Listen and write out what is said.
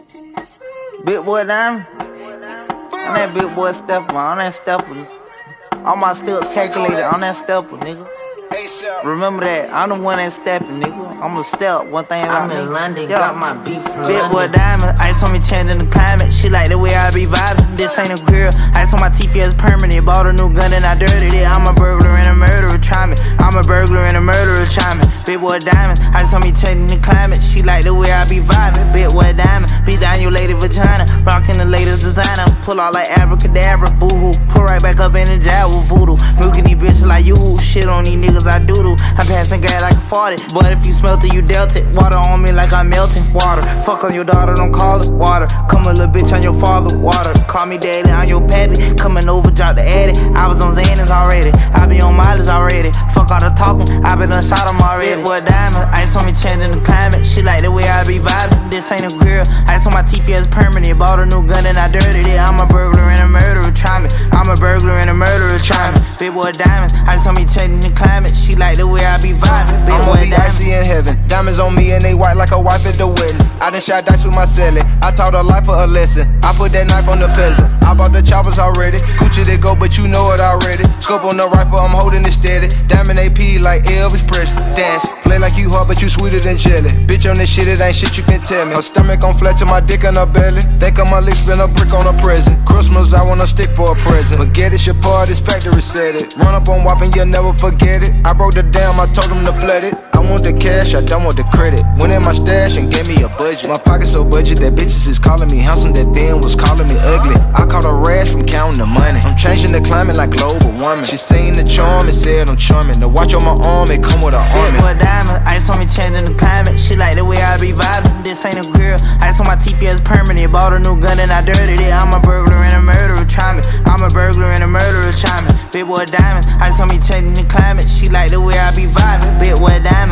Big boy Diamond. On that big boy stepper, on that stepper. All my steps calculated on that stepper, nigga. Remember that, I'm the one that stepping, nigga. I'm a step, one thing about me. I'm in London, got my beef from Big London. boy Diamond, ice on me changing the climate. She like the way I be vibing. This ain't a grill, ice on my teeth, yeah, it's permanent. Bought a new gun and I dirtied it. I'm a burglar and a murderer, try me. I'm a burglar and a murderer, try me. Big boy Diamond, ice on me changing the climate. She like the way I be vibing. Big boy Diamond, be down your lady vagina. Rockin' the latest designer, pull out like abracadabra, boo-hoo. Pull right back up in the jar with voodoo. Milking these bitches like you, shit on these niggas I doodle. I'm passing gas like a 40, but if you smelt it, you dealt it. Water on me like I'm melting water. Fuck on your daughter, don't call it water. Come a little bitch on your father, water. Call me daddy, I'm your pappy. Coming over, drop the addy. I was on Xanax already, I be on mileage already. Fuck all the talking, I been done shot him already. Big boy Diamond, ice on me changing the climate. She like the way I be vibing. This ain't a grill, ice on my teeth, yeah, it's permanent. Bought a new gun and I dirtied it. I'm a burglar and a murderer, try me. I'm a burglar and a murderer, try me. Big boy Diamond, ice on me changing the climate. She like the way I be vibing. Big I'ma boy be Diamond. icy in heaven. Diamonds on me and they white like a wife at the wedding. I done shot dice with my celly. I taught her life for a lesson. I put that knife on the peasant. I bought the choppers already. Gucci they go, but you know it already. Scope on the rifle, I'm holding it steady. Diamond AP like Elvis Presley. Dance, play like you hard, but you sweeter than jelly. Bitch on this shit, it ain't shit you can tell me. Her stomach on flat to my dick in her belly. Think I'ma lick, spin a brick on a present. Christmas, I want a stick for a present. Forget it, your part, this factory said it. Run up on WAP and you'll never forget it. I broke the dam, I told them to flood it. I want the cash, I don't want the credit. Went in my stash and gave me a budget. My pocket so budget that bitches is calling me handsome. That then was calling me ugly. I caught a rash from counting the money. I'm changing the climate like global warming. She seen the charm and said I'm charming. The watch on my arm, it come with an army. Big boy Diamond, ice on me changing the climate. She like the way I be vibing. This ain't a grill, ice on my teeth, yeah, it's permanent. Bought a new gun and I dirtied it. I'm a burglar and a murderer, try me. I'm a burglar and a murderer, try me. Big boy Diamond, ice on me changing the climate. She like the way I be vibing. Big boy Diamond.